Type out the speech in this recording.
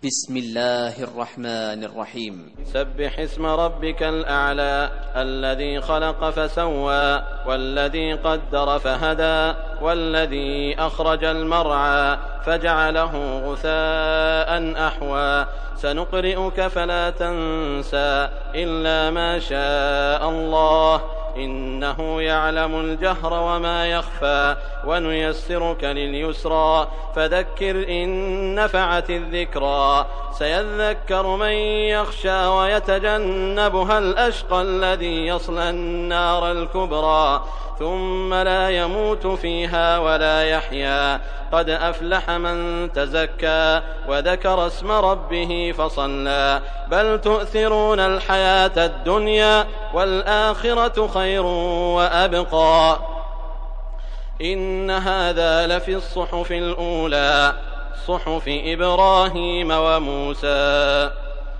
بسم الله الرحمن الرحيم. سبح اسم ربك الأعلى الذي خلق فسوى والذي قدر فهدى والذي أخرج المرعى فجعله غثاء أحوى سنقرئك فلا تنسى إلا ما شاء الله إنه يعلم الجهر وما يخفى ونيسرك لليسرى فذكر إن نفعت الذكرى سيذكر من يخشى ويتجنبها الأشقى الذي يصلى النار الكبرى ثم لا يموت فيها ولا يحيا قد أفلح من تزكى وذكر اسم ربه فصلى بل تؤثرون الحياة الدنيا والآخرة خير وأبقى إن هذا لفي الصحف الأولى صحف إبراهيم وموسى.